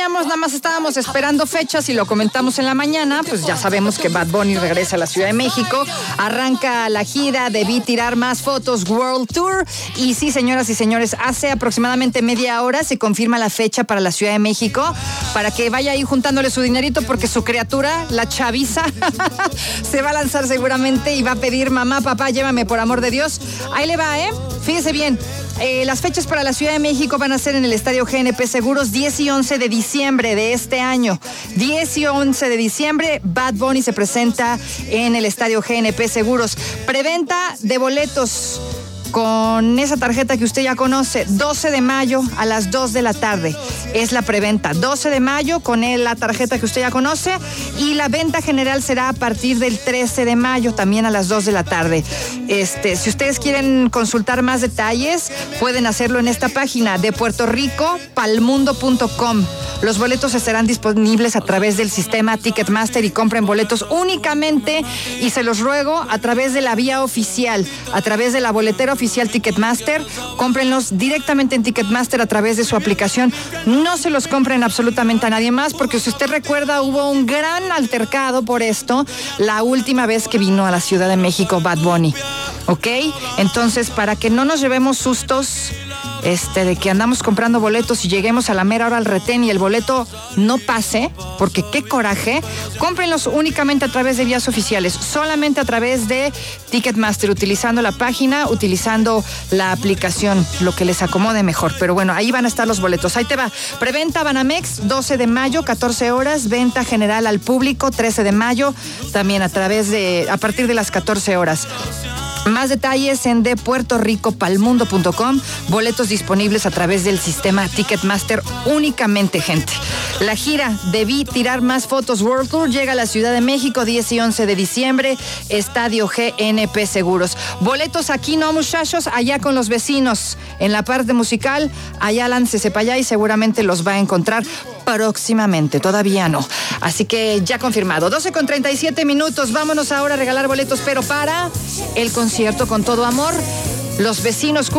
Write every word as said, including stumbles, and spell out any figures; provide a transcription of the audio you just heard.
teníamos, nada más estábamos esperando fechas y lo comentamos en la mañana. Pues ya sabemos que Bad Bunny regresa a la Ciudad de México. Arranca la gira Debí Tirar Más Fotos World Tour. Y sí, señoras y señores, hace aproximadamente media hora se confirma la fecha para la Ciudad de México, para que vaya ahí juntándole su dinerito, porque su criatura, la chaviza, se va a lanzar seguramente y va a pedir: mamá, papá, llévame por amor de Dios. Ahí le va, ¿eh? Fíjese bien. Eh, las fechas para la Ciudad de México van a ser en el Estadio G N P Seguros, diez y once de diciembre de este año. diez y once de diciembre, Bad Bunny se presenta en el Estadio G N P Seguros. Preventa de boletos con esa tarjeta que usted ya conoce, doce de mayo a las dos de la tarde. Es la preventa, doce de mayo con la tarjeta que usted ya conoce, y la venta general será a partir del trece de mayo, también a las dos de la tarde. Este, si ustedes quieren consultar más detalles, pueden hacerlo en esta página de Puerto Rico, palmundo punto com. Los boletos estarán disponibles a través del sistema Ticketmaster y compren boletos únicamente, y se los ruego, a través de la vía oficial, a través de la boletera oficial Ticketmaster. Cómprenlos directamente en Ticketmaster a través de su aplicación. No se los compren absolutamente a nadie más, porque si usted recuerda, hubo un gran altercado por esto la última vez que vino a la Ciudad de México Bad Bunny. ¿Ok? Entonces, para que no nos llevemos sustos Este, de que andamos comprando boletos y lleguemos a la mera hora al retén y el boleto no pase, porque qué coraje, cómprenlos únicamente a través de vías oficiales, solamente a través de Ticketmaster, utilizando la página, utilizando la aplicación, lo que les acomode mejor. Pero bueno, ahí van a estar los boletos. Ahí te va. Preventa Banamex, doce de mayo, catorce horas. Venta general al público, trece de mayo, también a través de, a partir de las catorce horas. Más detalles en de Puerto Rico, palmundo punto com. Boletos disponibles a través del sistema Ticketmaster únicamente, gente. La gira Debí Tirar Más Fotos World Tour llega a la Ciudad de México, diez y once de diciembre, Estadio G N P Seguros. Boletos aquí no, muchachos, allá con los vecinos. En la parte musical, allá láncese para allá y seguramente los va a encontrar próximamente, todavía no. Así que ya confirmado. doce con treinta y siete minutos. Vámonos ahora a regalar boletos, pero para el concierto Con Todo Amor. Los vecinos